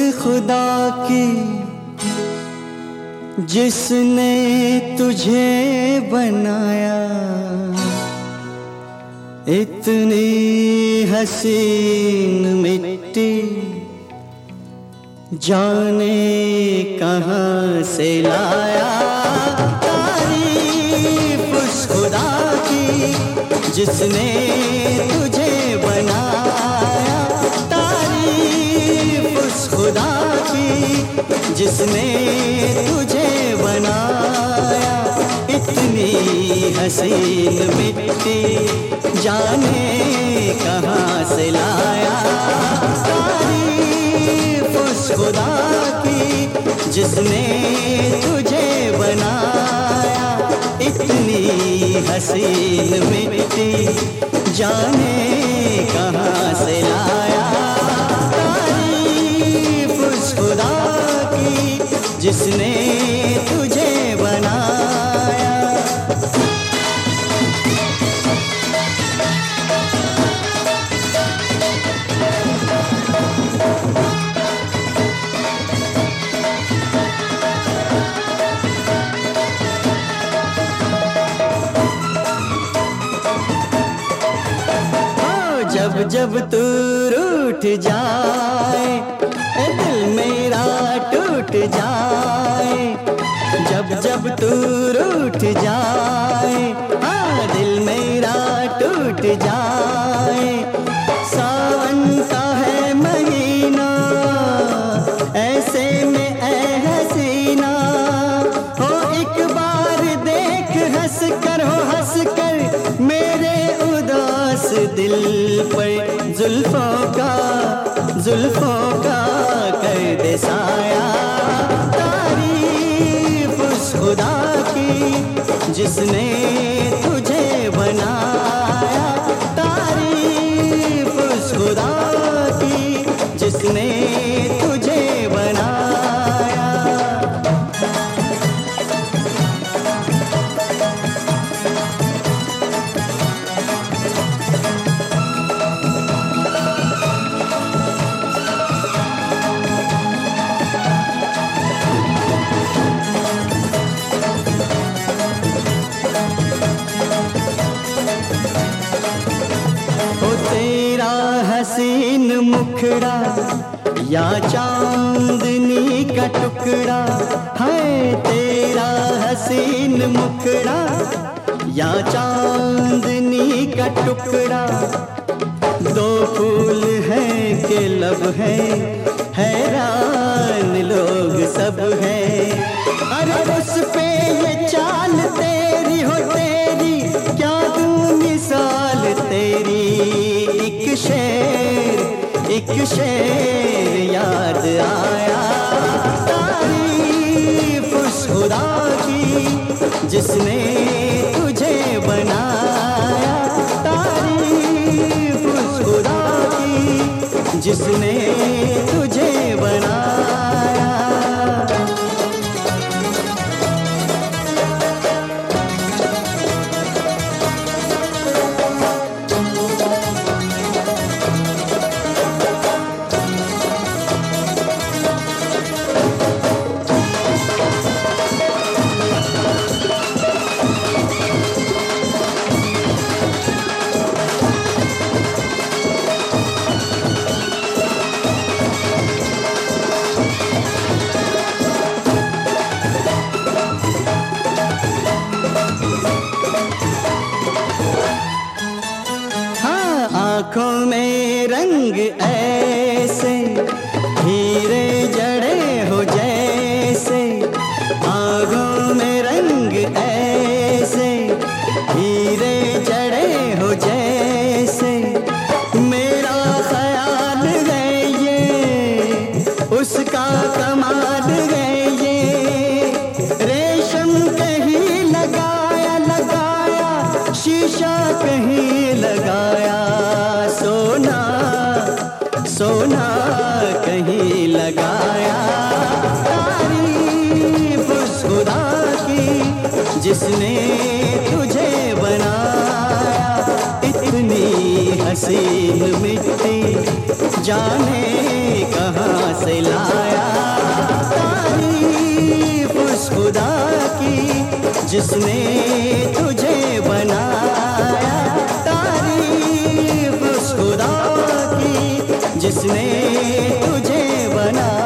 खुदा की जिसने तुझे बनाया, इतनी हसीन मिट्टी जाने कहाँ से लाया। तारीफ उस खुदा की जिसने तुझे बनाया, तारीफ उस खुदा की जिसने तुझे बनाया। इतनी हसीन मिट्टी जाने कहाँ से लाया। तारीफ उस खुदा की जिसने तुझे बनाया, इतनी हसीन मिट्टी जाने कहाँ से लाया। तारीफ उस खुदा की जिसने तुझे बनाया। जब जब तू रूठ जाए, दिल मेरा टूट जाए। जब जब तू रूठ जाए, हाँ दिल मेरा टूट जाए। सावन का है महीना, ऐसे में ऐ हसीना हो, एक बार देख हंस कर, हो हंस कर मेरे उदास दिल पर जुल्फों का कर दे साया। तारीफ उस खुदा की जिसने तुझे बनाया, तारीफ उस खुदा की जिसने तुझे बनाया। तेरा हसीन मुखड़ा या चांदनी का टुकड़ा है, तेरा हसीन मुखड़ा या चांदनी का टुकड़ा। दो फूल हैं के लब है, हैरान लोग सब हैं। अरे उस पे ये चाल तेरी हो, तेरी क्या दूं मिसाल तेरी। एक शेर याद आया। तारीफ उस खुदा की जिसने तुझे बनाया, तारीफ उस खुदा की जिसने तुझे बनाया। आँखों में रंग ऐसे हीरे जड़े हो जैसे, आँखों में रंग ऐसे हीरे जड़े हो जैसे। मेरा ख्याल है ये उसका कमाल है ये, रेशम कहीं लगाया लगाया, शीशा कहीं लगाया, सोना कहीं लगाया। तारीफ उस खुदा की जिसने तुझे बनाया, इतनी हसीन मिट्टी जाने कहाँ से लाया। तारीफ उस खुदा की जिसने तुझे बनाया। तारीफ उस खुदा की जिसने तुझे बनाया।